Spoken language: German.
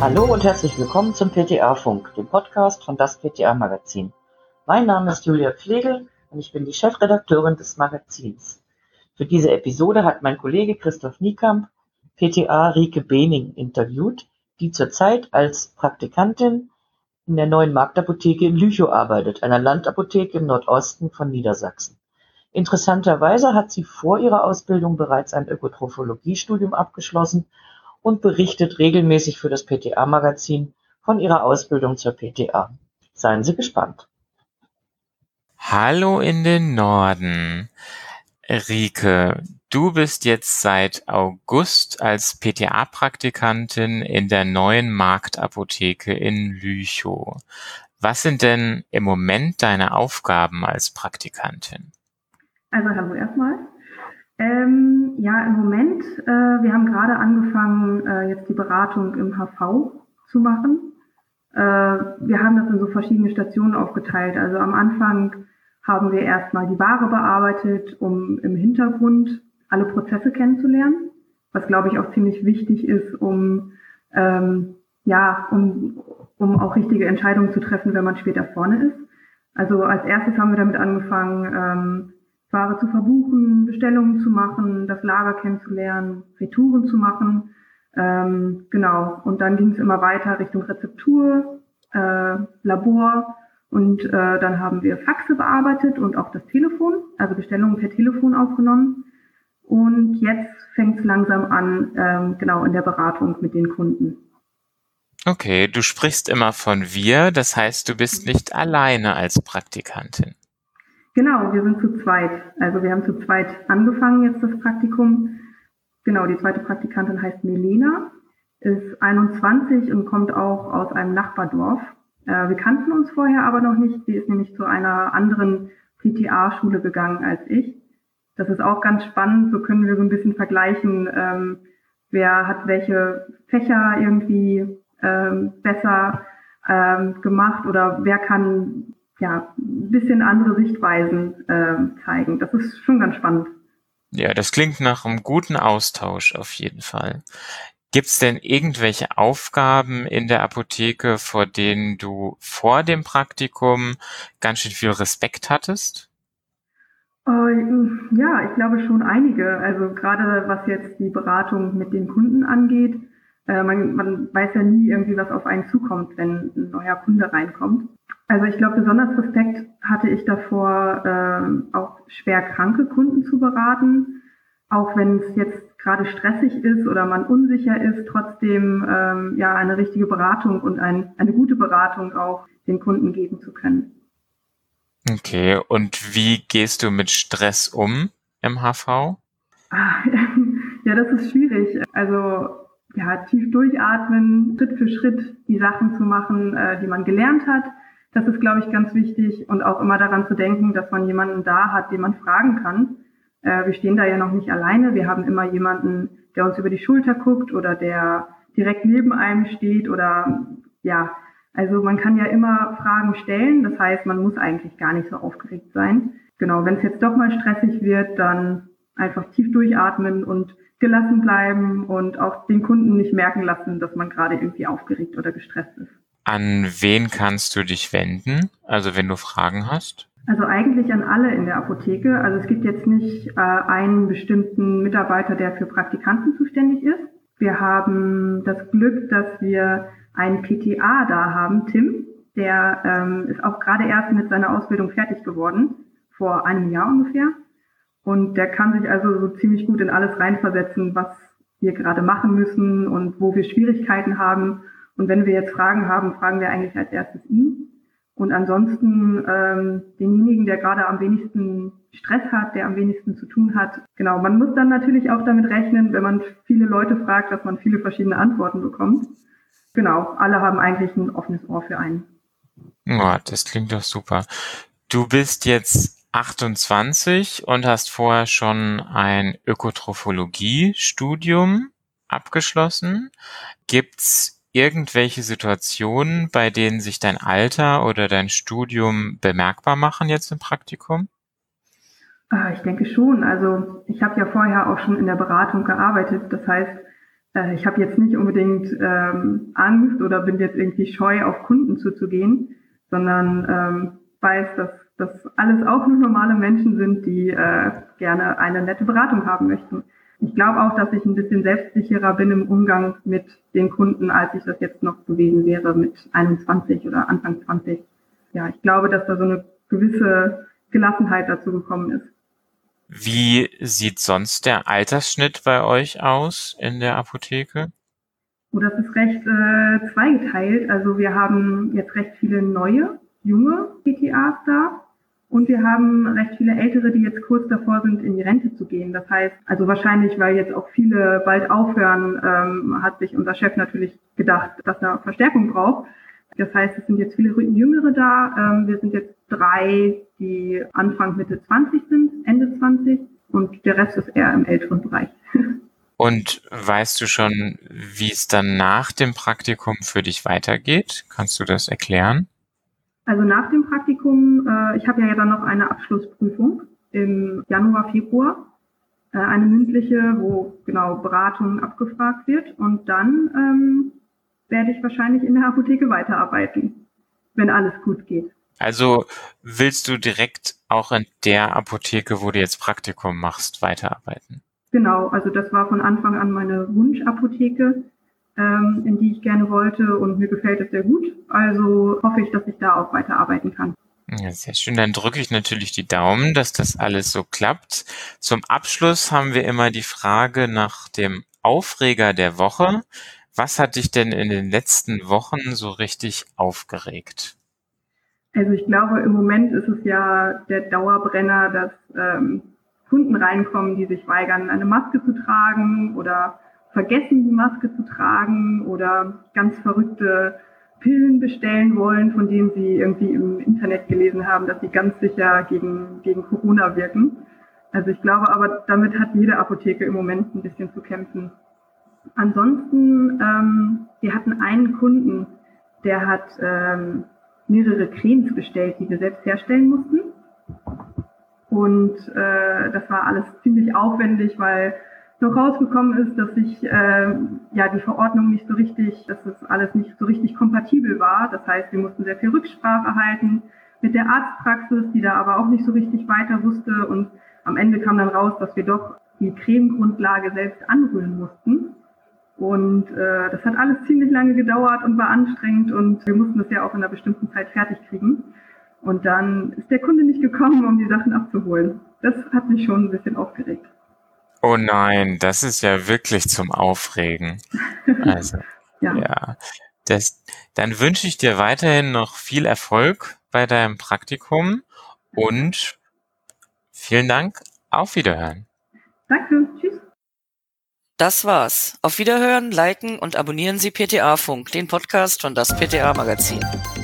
Hallo und herzlich willkommen zum PTA-Funk, dem Podcast von das PTA-Magazin. Mein Name ist Julia Pflegel und ich bin die Chefredakteurin des Magazins. Für diese Episode hat mein Kollege Christoph Niekamp PTA Rike Bening interviewt, die zurzeit als Praktikantin in der Neuen Marktapotheke in Lüchow arbeitet, einer Landapotheke im Nordosten von Niedersachsen. Interessanterweise hat sie vor ihrer Ausbildung bereits ein Ökotrophologie-Studium abgeschlossen und berichtet regelmäßig für das PTA-Magazin von ihrer Ausbildung zur PTA. Seien Sie gespannt. Hallo in den Norden. Rike, du bist jetzt seit August als PTA-Praktikantin in der Neuen Marktapotheke in Lüchow. Was sind denn im Moment deine Aufgaben als Praktikantin? Also hallo erstmal. Ja, im Moment, wir haben gerade angefangen, jetzt die Beratung im HV zu machen. Wir haben das in so verschiedene Stationen aufgeteilt. Also am Anfang haben wir erstmal die Ware bearbeitet, um im Hintergrund alle Prozesse kennenzulernen, was glaube ich auch ziemlich wichtig ist, um auch richtige Entscheidungen zu treffen, wenn man später vorne ist. Also als erstes haben wir damit angefangen, Ware zu verbuchen, Bestellungen zu machen, das Lager kennenzulernen, Retouren zu machen. Genau. Und dann ging es immer weiter Richtung Rezeptur, Labor und dann haben wir Faxe bearbeitet und auch das Telefon, also Bestellungen per Telefon aufgenommen. Und jetzt fängt es langsam an, in der Beratung mit den Kunden. Okay, du sprichst immer von wir, das heißt, du bist nicht alleine als Praktikantin. Genau, wir sind zu zweit. Also wir haben zu zweit angefangen jetzt das Praktikum. Genau, die zweite Praktikantin heißt Melena, ist 21 und kommt auch aus einem Nachbardorf. Wir kannten uns vorher aber noch nicht. Sie ist nämlich zu einer anderen PTA-Schule gegangen als ich. Das ist auch ganz spannend. So können wir so ein bisschen vergleichen, wer hat welche Fächer irgendwie besser gemacht oder wer kann ein bisschen andere Sichtweisen zeigen. Das ist schon ganz spannend. Ja, das klingt nach einem guten Austausch auf jeden Fall. Gibt's denn irgendwelche Aufgaben in der Apotheke, vor denen du vor dem Praktikum ganz schön viel Respekt hattest? Ja, ich glaube schon einige. Also gerade was jetzt die Beratung mit den Kunden angeht. Man weiß ja nie irgendwie, was auf einen zukommt, wenn ein neuer Kunde reinkommt. Also ich glaube, besonders Respekt hatte ich davor, auch schwer kranke Kunden zu beraten. Auch wenn es jetzt gerade stressig ist oder man unsicher ist, trotzdem eine richtige Beratung und eine gute Beratung auch den Kunden geben zu können. Okay, und wie gehst du mit Stress um im HV? Ja, das ist schwierig. Also tief durchatmen, Schritt für Schritt die Sachen zu machen, die man gelernt hat. Das ist, glaube ich, ganz wichtig und auch immer daran zu denken, dass man jemanden da hat, den man fragen kann. Wir stehen da ja noch nicht alleine. Wir haben immer jemanden, der uns über die Schulter guckt oder der direkt neben einem steht also man kann ja immer Fragen stellen. Das heißt, man muss eigentlich gar nicht so aufgeregt sein. Genau, wenn es jetzt doch mal stressig wird, dann einfach tief durchatmen und gelassen bleiben und auch den Kunden nicht merken lassen, dass man gerade irgendwie aufgeregt oder gestresst ist. An wen kannst du dich wenden, also wenn du Fragen hast? Also eigentlich an alle in der Apotheke. Also es gibt jetzt nicht einen bestimmten Mitarbeiter, der für Praktikanten zuständig ist. Wir haben das Glück, dass wir einen PTA da haben, Tim. Der ist auch gerade erst mit seiner Ausbildung fertig geworden, vor einem Jahr ungefähr. Und der kann sich also so ziemlich gut in alles reinversetzen, was wir gerade machen müssen und wo wir Schwierigkeiten haben. Und wenn wir jetzt Fragen haben, fragen wir eigentlich als erstes ihn. Und ansonsten denjenigen, der gerade am wenigsten Stress hat, der am wenigsten zu tun hat. Genau, man muss dann natürlich auch damit rechnen, wenn man viele Leute fragt, dass man viele verschiedene Antworten bekommt. Genau, alle haben eigentlich ein offenes Ohr für einen. Ja, das klingt doch super. Du bist jetzt 28 und hast vorher schon ein Ökotrophologie-Studium abgeschlossen. Gibt's irgendwelche Situationen, bei denen sich dein Alter oder dein Studium bemerkbar machen jetzt im Praktikum? Ich denke schon. Also ich habe ja vorher auch schon in der Beratung gearbeitet. Das heißt, Ich habe jetzt nicht unbedingt Angst oder bin jetzt irgendwie scheu, auf Kunden zuzugehen, sondern weiß, dass das alles auch nur normale Menschen sind, die gerne eine nette Beratung haben möchten. Ich glaube auch, dass ich ein bisschen selbstsicherer bin im Umgang mit den Kunden, als ich das jetzt noch gewesen wäre mit 21 oder Anfang 20. Ja, ich glaube, dass da so eine gewisse Gelassenheit dazu gekommen ist. Wie sieht sonst der Altersschnitt bei euch aus in der Apotheke? Oh, das ist recht zweigeteilt. Also wir haben jetzt recht viele neue, junge PTAs da. Und wir haben recht viele Ältere, die jetzt kurz davor sind, in die Rente zu gehen. Das heißt, also wahrscheinlich, weil jetzt auch viele bald aufhören, hat sich unser Chef natürlich gedacht, dass er Verstärkung braucht. Das heißt, es sind jetzt viele Jüngere da. Wir sind jetzt 3, die Anfang Mitte 20 sind, Ende 20. Und der Rest ist eher im älteren Bereich. Und weißt du schon, wie es dann nach dem Praktikum für dich weitergeht? Kannst du das erklären? Also nach dem Praktikum, ich habe ja dann noch eine Abschlussprüfung im Januar, Februar, eine mündliche, wo genau Beratung abgefragt wird. Und dann werde ich wahrscheinlich in der Apotheke weiterarbeiten, wenn alles gut geht. Also willst du direkt auch in der Apotheke, wo du jetzt Praktikum machst, weiterarbeiten? Genau, also das war von Anfang an meine Wunschapotheke, in die ich gerne wollte, und mir gefällt es sehr gut. Also hoffe ich, dass ich da auch weiterarbeiten kann. Ja, sehr schön. Dann drücke ich natürlich die Daumen, dass das alles so klappt. Zum Abschluss haben wir immer die Frage nach dem Aufreger der Woche. Was hat dich denn in den letzten Wochen so richtig aufgeregt? Also ich glaube, im Moment ist es ja der Dauerbrenner, dass Kunden reinkommen, die sich weigern, eine Maske zu tragen oder vergessen, die Maske zu tragen oder ganz verrückte Pillen bestellen wollen, von denen sie irgendwie im Internet gelesen haben, dass sie ganz sicher gegen Corona wirken. Also ich glaube aber, damit hat jede Apotheke im Moment ein bisschen zu kämpfen. Ansonsten, wir hatten einen Kunden, der hat mehrere Cremes bestellt, die wir selbst herstellen mussten. Und das war alles ziemlich aufwendig, weil noch rausgekommen ist, dass sich die Verordnung nicht so richtig, dass das alles nicht so richtig kompatibel war. Das heißt, wir mussten sehr viel Rücksprache halten mit der Arztpraxis, die da aber auch nicht so richtig weiter wusste. Und am Ende kam dann raus, dass wir doch die Cremegrundlage selbst anrühren mussten. Und das hat alles ziemlich lange gedauert und war anstrengend, und wir mussten das ja auch in einer bestimmten Zeit fertig kriegen. Und dann ist der Kunde nicht gekommen, um die Sachen abzuholen. Das hat mich schon ein bisschen aufgeregt. Oh nein, das ist ja wirklich zum Aufregen. Also, ja. Dann wünsche ich dir weiterhin noch viel Erfolg bei deinem Praktikum und vielen Dank. Auf Wiederhören. Danke, tschüss. Das war's. Auf Wiederhören, liken und abonnieren Sie PTA Funk, den Podcast von das PTA Magazin.